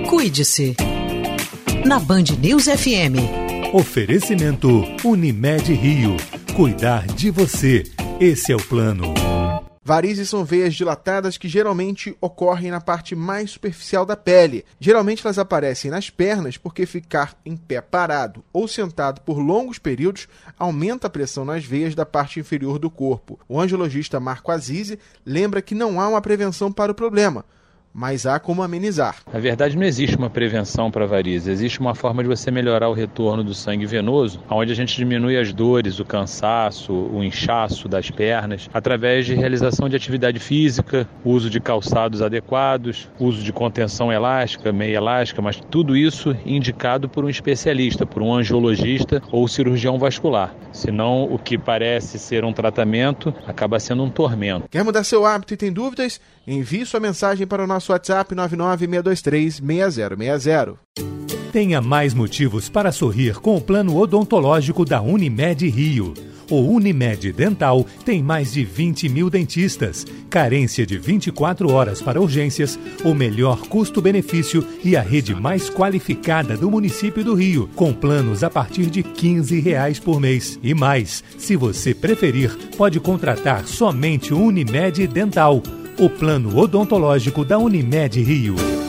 Cuide-se. Na Band News FM. Oferecimento Unimed Rio. Cuidar de você. Esse é o plano. Varizes são veias dilatadas que geralmente ocorrem na parte mais superficial da pele. Geralmente elas aparecem nas pernas porque ficar em pé parado ou sentado por longos períodos aumenta a pressão nas veias da parte inferior do corpo. O angiologista Marco Azizi lembra que não há uma prevenção para o problema, mas há como amenizar. Na verdade, não existe uma prevenção para varizes. Existe uma forma de você melhorar o retorno do sangue venoso, onde a gente diminui as dores, o cansaço, o inchaço das pernas, através de realização de atividade física, uso de calçados adequados, uso de contenção elástica, meia elástica, mas tudo isso indicado por um especialista, por um angiologista ou cirurgião vascular. Senão, o que parece ser um tratamento acaba sendo um tormento. Quer mudar seu hábito e tem dúvidas? Envie sua mensagem para o nosso WhatsApp 996236060. Tenha mais motivos para sorrir com o plano odontológico da Unimed Rio. O Unimed Dental tem mais de 20 mil dentistas, carência de 24 horas para urgências, o melhor custo-benefício e a rede mais qualificada do município do Rio, com planos a partir de R$15 por mês. E mais, se você preferir, pode contratar somente o Unimed Dental, o plano odontológico da Unimed Rio.